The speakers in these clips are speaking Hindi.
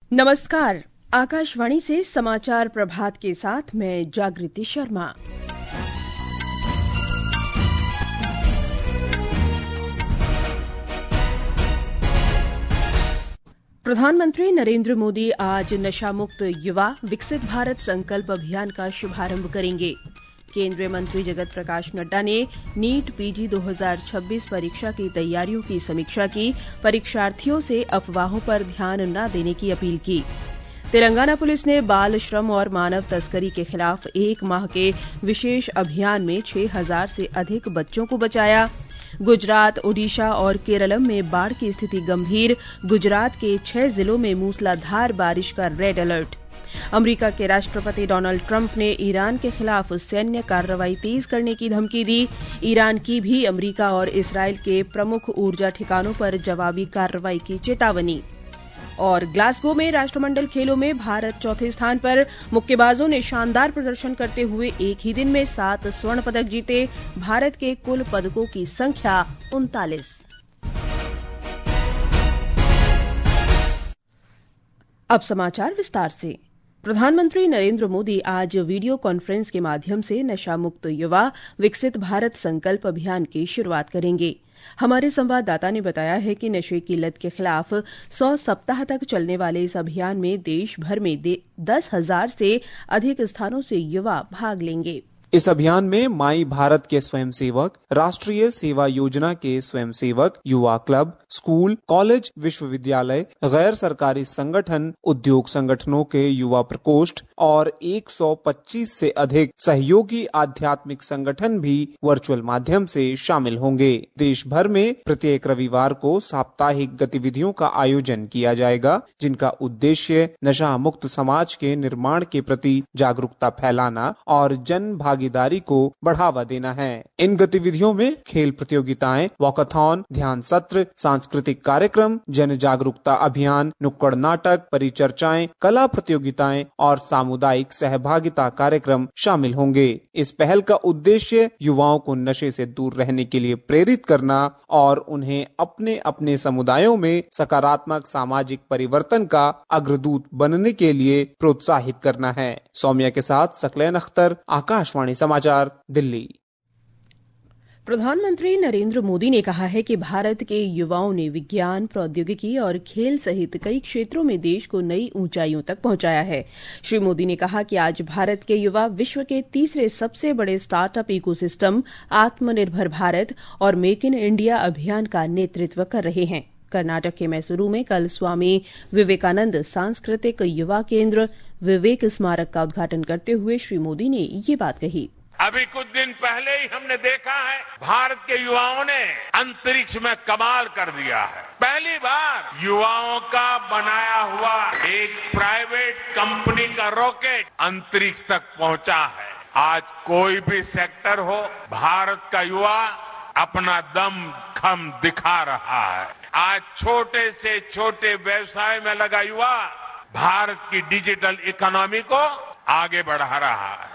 नमस्कार। आकाशवाणी से समाचार प्रभात के साथ मैं जागृति शर्मा। प्रधानमंत्री नरेंद्र मोदी आज नशा मुक्त युवा विकसित भारत संकल्प अभियान का शुभारंभ करेंगे। केंद्रीय मंत्री जगत प्रकाश नड्डा ने नीट पीजी 2026 परीक्षा की तैयारियों की समीक्षा की, परीक्षार्थियों से अफवाहों पर ध्यान न देने की अपील की। तेलंगाना पुलिस ने बाल श्रम और मानव तस्करी के खिलाफ 1 माह के विशेष अभियान में 6000 से अधिक बच्चों को बचाया। गुजरात, ओडिशा और केरलम में बाढ़ की स्थिति गंभीर, गुजरात के 6 जिलों में मूसलाधार बारिश का रेड अलर्ट। अमेरिका के राष्ट्रपति डोनाल्ड ट्रंप ने ईरान के खिलाफ सैन्य कार्रवाई तेज करने की धमकी दी। ईरान की भी अमेरिका और इसराइल के प्रमुख ऊर्जा ठिकानों पर जवाबी कार्रवाई की चेतावनी। और ग्लासगो में राष्ट्रमंडल खेलों में भारत चौथे स्थान पर। मुक्केबाजों ने शानदार प्रदर्शन करते हुए एक ही दिन में 7 स्वर्ण पदक जीते। भारत के कुल पदकों की संख्या 39। अब समाचार विस्तार से। प्रधानमंत्री नरेंद्र मोदी आज वीडियो कॉन्फ्रेंस के माध्यम से नशा मुक्त युवा विकसित भारत संकल्प अभियान की शुरुआत करेंगे। हमारे संवाददाता ने बताया है कि नशे की लत के खिलाफ 100 सप्ताह तक चलने वाले इस अभियान में देश भर में 10,000 से अधिक स्थानों से युवा भाग लेंगे। इस अभियान में माई भारत के स्वयंसेवक, राष्ट्रीय सेवा योजना के स्वयंसेवक, युवा क्लब, स्कूल, कॉलेज, विश्वविद्यालय, गैर सरकारी संगठन, उद्योग संगठनों के युवा प्रकोष्ठ और 125 से अधिक सहयोगी आध्यात्मिक संगठन भी वर्चुअल माध्यम से शामिल होंगे। देश भर में प्रत्येक रविवार को साप्ताहिक गतिविधियों का आयोजन किया जाएगा, जिनका उद्देश्य नशा मुक्त समाज के निर्माण के प्रति जागरूकता फैलाना और जन भागीदारी को बढ़ावा देना है। इन गतिविधियों में खेल प्रतियोगिताएं, वॉकाथॉन, ध्यान सत्र, सांस्कृतिक कार्यक्रम, जन जागरूकता अभियान, नुक्कड़ नाटक, परिचर्चाएं, कला प्रतियोगिताएं और सामुदायिक सहभागिता कार्यक्रम शामिल होंगे। इस पहल का उद्देश्य युवाओं को नशे से दूर रहने के लिए प्रेरित करना और उन्हें अपने अपने समुदायों में सकारात्मक सामाजिक परिवर्तन का अग्रदूत बनने के लिए प्रोत्साहित करना है। सौम्या के साथ सकलैन अख्तर, आकाशवाणी समाचार, दिल्ली। प्रधानमंत्री नरेंद्र मोदी ने कहा है कि भारत के युवाओं ने विज्ञान, प्रौद्योगिकी और खेल सहित कई क्षेत्रों में देश को नई ऊंचाइयों तक पहुंचाया है। श्री मोदी ने कहा कि आज भारत के युवा विश्व के तीसरे सबसे बड़े स्टार्टअप इकोसिस्टम आत्मनिर्भर भारत और मेक इन इंडिया अभियान का नेतृत्व कर रहे हैं। कर्नाटक के मैसूरू में कल स्वामी विवेकानंद सांस्कृतिक युवा केंद्र विवेक स्मारक का उद्घाटन करते हुए श्री मोदी ने ये बात कही। अभी कुछ दिन पहले ही हमने देखा है भारत के युवाओं ने अंतरिक्ष में कमाल कर दिया है। पहली बार युवाओं का बनाया हुआ एक प्राइवेट कंपनी का रॉकेट अंतरिक्ष तक पहुंचा है। आज कोई भी सेक्टर हो, भारत का युवा अपना दम खम दिखा रहा है। आज छोटे से छोटे व्यवसाय में लगा युवा भारत की डिजिटल इकोनॉमी को आगे बढ़ा रहा है।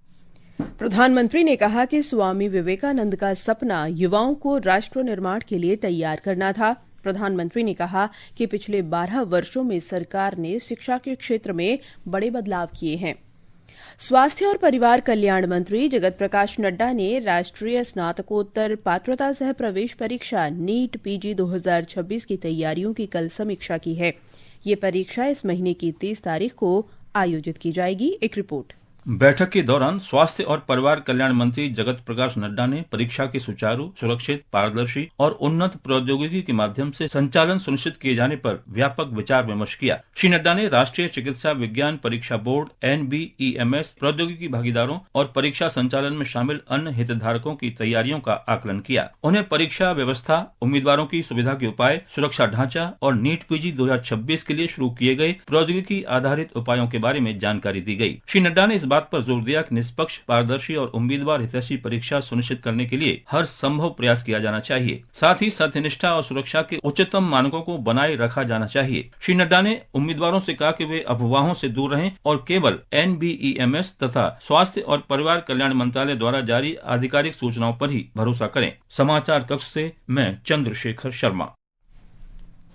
प्रधानमंत्री ने कहा कि स्वामी विवेकानंद का सपना युवाओं को राष्ट्र निर्माण के लिए तैयार करना था। प्रधानमंत्री ने कहा कि पिछले 12 वर्षों में सरकार ने शिक्षा के क्षेत्र में बड़े बदलाव किए हैं। स्वास्थ्य और परिवार कल्याण मंत्री जगत प्रकाश नड्डा ने राष्ट्रीय स्नातकोत्तर पात्रता सह प्रवेश परीक्षा नीट पीजी 2026 की तैयारियों की कल समीक्षा की है। ये परीक्षा इस महीने की 30 तारीख को आयोजित की जाएगी। एक रिपोर्ट। बैठक के दौरान स्वास्थ्य और परिवार कल्याण मंत्री जगत प्रकाश नड्डा ने परीक्षा के सुचारू, सुरक्षित, पारदर्शी और उन्नत प्रौद्योगिकी के माध्यम से संचालन सुनिश्चित किए जाने पर व्यापक विचार विमर्श किया। श्री नड्डा ने राष्ट्रीय चिकित्सा विज्ञान परीक्षा बोर्ड NBEMS प्रौद्योगिकी भागीदारों और परीक्षा संचालन में शामिल अन्य हितधारकों की तैयारियों का आकलन किया। उन्हें परीक्षा व्यवस्था, उम्मीदवारों की सुविधा के उपाय, सुरक्षा ढांचा और नीट पीजी 2026 के लिए शुरू किए गए प्रौद्योगिकी आधारित उपायों के बारे में जानकारी दी गई। श्री नड्डा ने इस बात पर जोर दिया कि निष्पक्ष, पारदर्शी और उम्मीदवार हितैषी परीक्षा सुनिश्चित करने के लिए हर संभव प्रयास किया जाना चाहिए। साथ ही सत्यनिष्ठा और सुरक्षा के उच्चतम मानकों को बनाए रखा जाना चाहिए। श्री नड्डा ने उम्मीदवारों से कहा कि वे अफवाहों से दूर रहें और केवल NBEMS तथा स्वास्थ्य और परिवार कल्याण मंत्रालय द्वारा जारी आधिकारिक सूचनाओं पर ही भरोसा करें। समाचार कक्ष से मैं चंद्रशेखर शर्मा।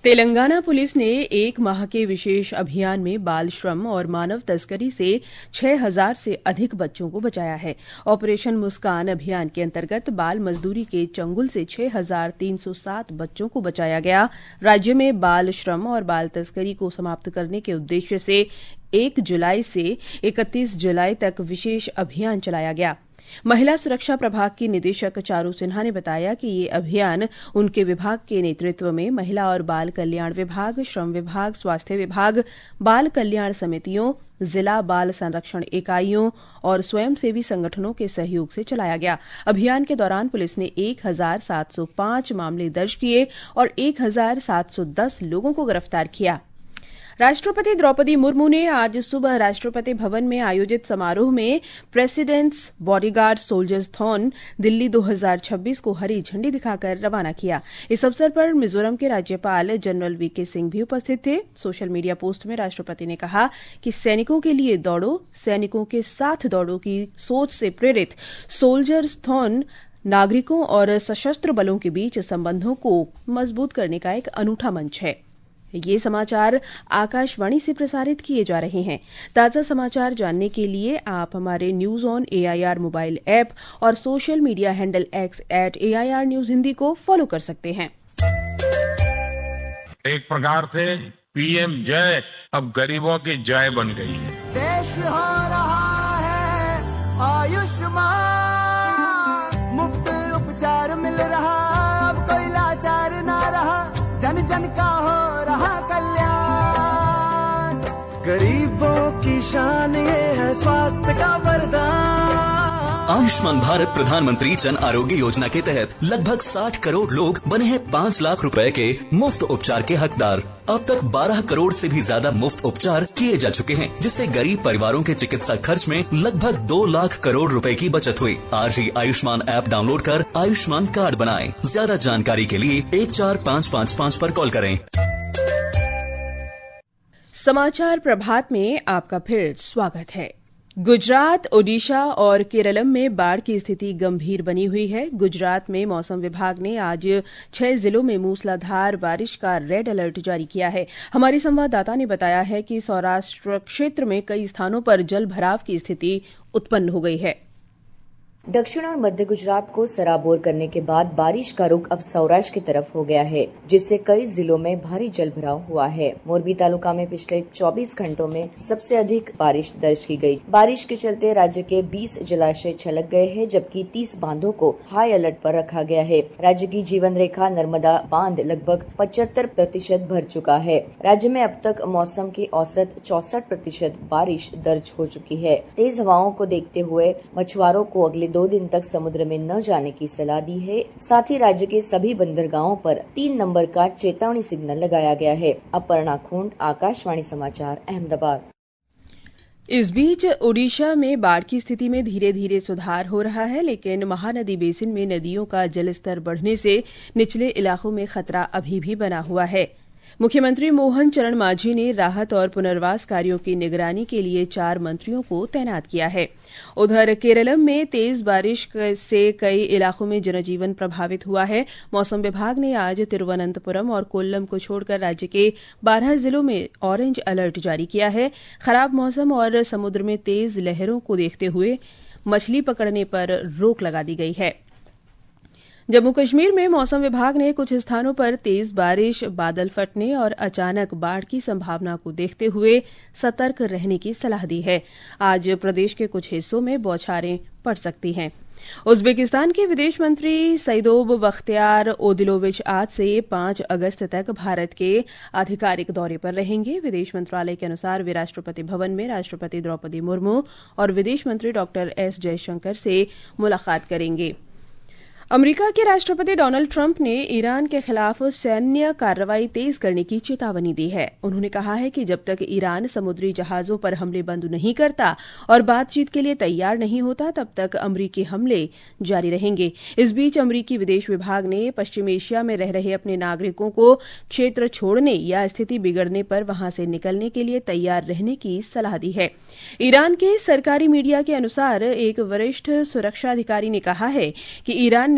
तेलंगाना पुलिस ने 1 माह के विशेष अभियान में बाल श्रम और मानव तस्करी से 6000 से अधिक बच्चों को बचाया है। ऑपरेशन मुस्कान अभियान के अंतर्गत बाल मजदूरी के चंगुल से 6307 बच्चों को बचाया गया। राज्य में बाल श्रम और बाल तस्करी को समाप्त करने के उद्देश्य से 1 जुलाई से 31 जुलाई तक विशेष अभियान चलाया गया। महिला सुरक्षा प्रभाग की निदेशक चारू सिन्हा ने बताया कि ये अभियान उनके विभाग के नेतृत्व में महिला और बाल कल्याण विभाग, श्रम विभाग, स्वास्थ्य विभाग, बाल कल्याण समितियों, जिला बाल संरक्षण इकाइयों और स्वयंसेवी संगठनों के सहयोग से चलाया गया। अभियान के दौरान पुलिस ने 1705 मामले दर्ज किए और 1710 लोगों को गिरफ्तार किया। राष्ट्रपति द्रौपदी मुर्मू ने आज सुबह राष्ट्रपति भवन में आयोजित समारोह में प्रेसिडेंट्स बॉडीगार्ड सोल्जर्स-थॉन दिल्ली 2026 को हरी झंडी दिखाकर रवाना किया। इस अवसर पर मिजोरम के राज्यपाल जनरल वीके सिंह भी उपस्थित थे। सोशल मीडिया पोस्ट में राष्ट्रपति ने कहा कि सैनिकों के लिए दौड़ो, सैनिकों के साथ दौड़ो की सोच से प्रेरित सोल्जर्स-थॉन नागरिकों और सशस्त्र बलों के बीच संबंधों को मजबूत करने का एक अनूठा मंच है। ये समाचार आकाशवाणी से प्रसारित किए जा रहे हैं। ताजा समाचार जानने के लिए आप हमारे news on AIR mobile app और social media handle X @AIR news Hindi को फॉलो कर सकते हैं। एक प्रकार से PM जय अब गरीबों की जय बन गई है। देश हो रहा है आयुष्मान, मुफ्त उपचार मिल रहा, अब कोई लाचार ना रहा, जन जन का हो रहा कल्याण। गरीबों की शान ये है स्वास्थ्य का वरदान। आयुष्मान भारत प्रधानमंत्री जन आरोग्य योजना के तहत लगभग 60 करोड़ लोग बने हैं 5 लाख रुपए के मुफ्त उपचार के हकदार। अब तक 12 करोड़ से भी ज्यादा मुफ्त उपचार किए जा चुके हैं, जिससे गरीब परिवारों के चिकित्सा खर्च में लगभग 2 लाख करोड़ रुपए की बचत हुई। आज ही आयुष्मान ऐप डाउनलोड कर आयुष्मान कार्ड बनाएं। ज्यादा जानकारी के लिए 14555 पर कॉल करें। समाचार प्रभात में आपका फिर स्वागत है। गुजरात, ओडिशा और केरलम में बाढ़ की स्थिति गंभीर बनी हुई है। गुजरात में मौसम विभाग ने आज 6 जिलों में मूसलाधार बारिश का रेड अलर्ट जारी किया है। हमारी संवाददाता ने बताया है कि सौराष्ट्र क्षेत्र में कई स्थानों पर जल भराव की स्थिति उत्पन्न हो गई है। दक्षिण और मध्य गुजरात को सराबोर करने के बाद बारिश का रुख अब सौराष्ट्र की तरफ हो गया है, जिससे कई जिलों में भारी जलभराव हुआ है। मोरबी तालुका में पिछले 24 घंटों में सबसे अधिक बारिश दर्ज की गई। बारिश के चलते राज्य के 20 जलाशय छलक गए हैं, जबकि 30 बांधों को हाई अलर्ट पर रखा गया है। राज्य की जीवन रेखा नर्मदा बांध लगभग 75% भर चुका है। राज्य में अब तक मौसम की औसत 64% बारिश दर्ज हो चुकी है। तेज हवाओं को देखते हुए मछुआरों को अगले 2 दिन तक समुद्र में न जाने की सलाह दी है। साथ ही राज्य के सभी बंदरगाहों पर 3 नंबर का चेतावनी सिग्नल लगाया गया है। अपर्णा खूंट, आकाशवाणी समाचार, अहमदाबाद। इस बीच ओडिशा में बाढ़ की स्थिति में धीरे धीरे सुधार हो रहा है, लेकिन महानदी बेसिन में नदियों का जलस्तर बढ़ने से निचले इलाकों में खतरा अभी भी बना हुआ है। मुख्यमंत्री मोहन चरण मांझी ने राहत और पुनर्वास कार्यों की निगरानी के लिए 4 मंत्रियों को तैनात किया है। उधर केरलम में तेज बारिश से कई इलाकों में जनजीवन प्रभावित हुआ है। मौसम विभाग ने आज तिरुवनंतपुरम और कोल्लम को छोड़कर राज्य के 12 जिलों में ऑरेंज अलर्ट जारी किया है। खराब मौसम और समुद्र में तेज लहरों को देखते हुए मछली पकड़ने पर रोक लगा दी गई है। जम्मू कश्मीर में मौसम विभाग ने कुछ स्थानों पर तेज बारिश, बादल फटने और अचानक बाढ़ की संभावना को देखते हुए सतर्क रहने की सलाह दी है। आज प्रदेश के कुछ हिस्सों में बौछारें पड़ सकती हैं। उज्बेकिस्तान के विदेश मंत्री सईदोव बख्तियार ओदिलोविच आज से 5 अगस्त तक भारत के आधिकारिक दौरे पर रहेंगे। विदेश मंत्रालय के अनुसार वे राष्ट्रपति भवन में राष्ट्रपति द्रौपदी मुर्मू और विदेश मंत्री डॉक्टर एस जयशंकर से मुलाकात करेंगे। अमेरिका के राष्ट्रपति डोनाल्ड ट्रंप ने ईरान के खिलाफ सैन्य कार्रवाई तेज करने की चेतावनी दी है। उन्होंने कहा है कि जब तक ईरान समुद्री जहाजों पर हमले बंद नहीं करता और बातचीत के लिए तैयार नहीं होता, तब तक अमेरिकी हमले जारी रहेंगे। इस बीच अमेरिकी विदेश विभाग ने पश्चिम एशिया में रह रहे अपने नागरिकों को क्षेत्र छोड़ने या स्थिति बिगड़ने पर वहां से निकलने के लिए तैयार रहने की सलाह दी है। ईरान के सरकारी मीडिया के अनुसार एक वरिष्ठ सुरक्षा अधिकारी ने कहा है कि ईरान ने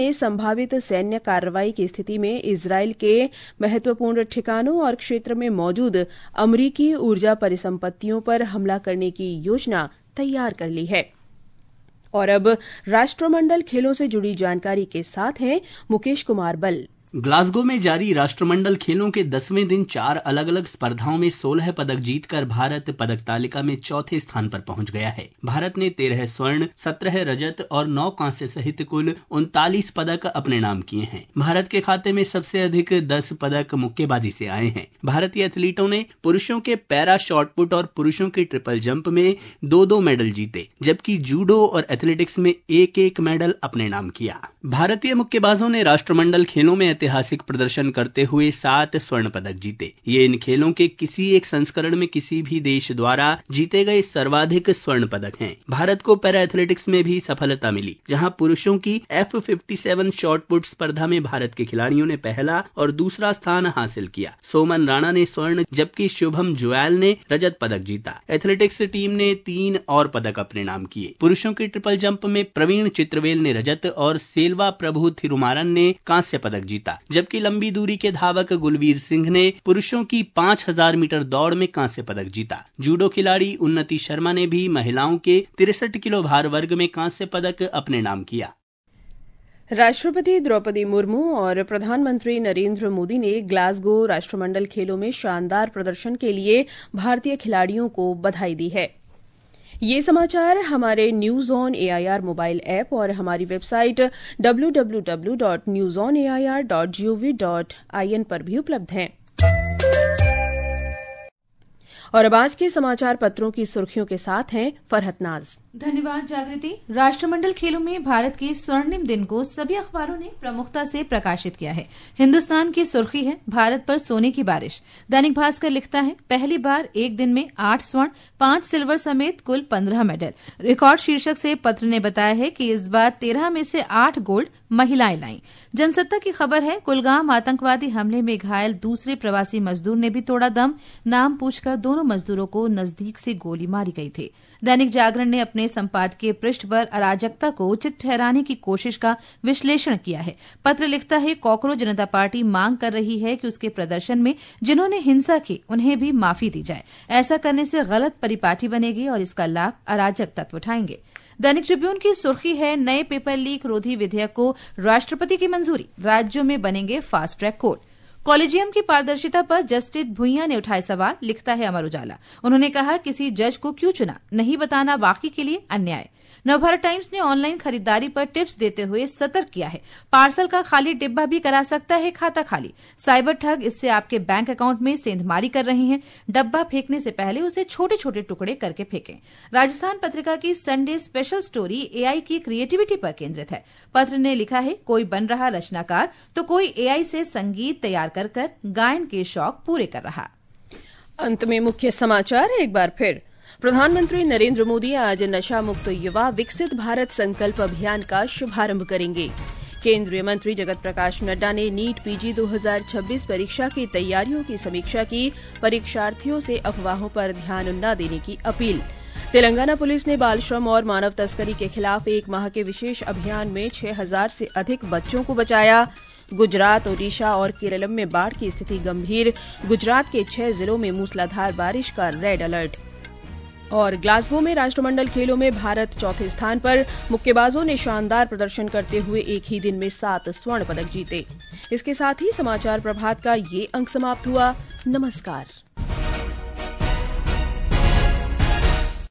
ने संभावित सैन्य कार्रवाई की स्थिति में इजरायल के महत्वपूर्ण ठिकानों और क्षेत्र में मौजूद अमरीकी ऊर्जा परिसंपत्तियों पर हमला करने की योजना तैयार कर ली है। और अब राष्ट्रमंडल खेलों से जुड़ी जानकारी के साथ हैं मुकेश कुमार बल। ग्लासगो में जारी राष्ट्रमंडल खेलों के 10वें दिन 4 अलग अलग स्पर्धाओं में 16 पदक जीतकर भारत पदक तालिका में चौथे स्थान पर पहुंच गया है। भारत ने 13 स्वर्ण, 17 रजत और 9 कांस्य सहित कुल 39 पदक अपने नाम किए हैं। भारत के खाते में सबसे अधिक 10 पदक मुक्केबाजी से आए हैं। भारतीय एथलीटों ने पुरुषों के पैरा शॉटपुट और पुरुषों के ट्रिपल जंप में 2-2 मेडल जीते, जबकि जूडो और एथलेटिक्स में 1-1 मेडल अपने नाम किया। भारतीय मुक्केबाजों ने राष्ट्रमंडल खेलों में ऐतिहासिक प्रदर्शन करते हुए 7 स्वर्ण पदक जीते। ये इन खेलों के किसी एक संस्करण में किसी भी देश द्वारा जीते गए सर्वाधिक स्वर्ण पदक हैं। भारत को पैरा एथलेटिक्स में भी सफलता मिली, जहां पुरुषों की F57 शॉटपुट स्पर्धा में भारत के खिलाड़ियों ने पहला और दूसरा स्थान हासिल किया। सोमन राणा ने स्वर्ण जबकि शुभम जोयाल ने रजत पदक जीता। एथलेटिक्स टीम ने 3 और पदक अपने नाम किए। पुरुषों के ट्रिपल जंप में प्रवीण चित्रवेल ने रजत और सेल्वा प्रभु थिरुमारन ने कांस्य पदक जीता, जबकि लंबी दूरी के धावक गुलवीर सिंह ने पुरुषों की 5000 मीटर दौड़ में कांस्य पदक जीता। जूडो खिलाड़ी उन्नति शर्मा ने भी महिलाओं के 63 किलो भार वर्ग में कांस्य पदक अपने नाम किया। राष्ट्रपति द्रौपदी मुर्मू और प्रधानमंत्री नरेंद्र मोदी ने ग्लासगो राष्ट्रमंडल खेलों में शानदार प्रदर्शन के लिए भारतीय खिलाड़ियों को बधाई दी है। ये समाचार हमारे news on AIR mobile app और हमारी वेबसाइट www.newsonair.gov.in पर भी उपलब्ध हैं। और अब आज के समाचार पत्रों की सुर्खियों के साथ हैं फरहत नाज। धन्यवाद जागृति। राष्ट्रमंडल खेलों में भारत के स्वर्णिम दिन को सभी अखबारों ने प्रमुखता से प्रकाशित किया है। हिन्दुस्तान की सुर्खी है भारत पर सोने की बारिश। दैनिक भास्कर लिखता है पहली बार एक दिन में 8 स्वर्ण 5 सिल्वर समेत कुल 15 मेडल। रिकॉर्ड शीर्षक से पत्र ने बताया है कि इस बार 13 में से 8 गोल्ड महिलाएं लाईं। जनसत्ता की खबर है कुलगाम आतंकवादी हमले में घायल दूसरे प्रवासी मजदूर ने भी तोड़ा दम। नाम पूछकर दोनों मजदूरों को नजदीक से गोली मारी गई थी। दैनिक जागरण ने अपने संपादकीय पृष्ठ पर अराजकता को उचित ठहराने की कोशिश का विश्लेषण किया है। पत्र लिखता है कॉकरोच जनता पार्टी मांग कर रही है कि उसके प्रदर्शन में जिन्होंने हिंसा की उन्हें भी माफी दी जाए। ऐसा करने से गलत परिपाटी बनेगी और इसका लाभ अराजक तत्व उठाएंगे। दैनिक ट्रिब्यून की सुर्खी है नए पेपर लीक रोधी विधेयक को राष्ट्रपति की मंजूरी, राज्यों में बनेंगे फास्ट ट्रैक कोर्ट। कॉलेजियम की पारदर्शिता पर जस्टिस भुइयां ने उठाए सवाल, लिखता है अमर उजाला। उन्होंने कहा किसी जज को क्यों चुना, नहीं बताना बाकी के लिए अन्याय। नवभारत टाइम्स ने ऑनलाइन खरीदारी पर टिप्स देते हुए सतर्क किया है। पार्सल का खाली डिब्बा भी करा सकता है खाता खाली। साइबर ठग इससे आपके बैंक अकाउंट में सेंधमारी कर रहे हैं। डब्बा फेंकने से पहले उसे छोटे छोटे टुकड़े करके फेंकें। राजस्थान पत्रिका की संडे स्पेशल स्टोरी एआई की क्रिएटिविटी पर केंद्रित है। पत्र ने लिखा है कोई बन रहा रचनाकार तो कोई एआई से संगीत तैयार कर गायन के शौक पूरे कर रहा। अंत में मुख्य समाचार एक बार फिर। प्रधानमंत्री नरेंद्र मोदी आज नशा मुक्त युवा विकसित भारत संकल्प अभियान का शुभारंभ करेंगे। केंद्रीय मंत्री जगत प्रकाश नड्डा ने नीट पीजी 2026 परीक्षा की तैयारियों की समीक्षा की। परीक्षार्थियों से अफवाहों पर ध्यान न देने की अपील। तेलंगाना पुलिस ने बाल श्रम और मानव तस्करी के खिलाफ 1 माह के विशेष अभियान में 6000 से अधिक बच्चों को बचाया। गुजरात, ओडिशा और केरलम में बाढ़ की स्थिति गंभीर। गुजरात के 6 जिलों में मूसलाधार बारिश का रेड अलर्ट। और ग्लासगो में राष्ट्रमंडल खेलों में भारत चौथे स्थान पर। मुक्केबाजों ने शानदार प्रदर्शन करते हुए एक ही दिन में 7 स्वर्ण पदक जीते। इसके साथ ही समाचार प्रभात का ये अंक समाप्त हुआ। नमस्कार।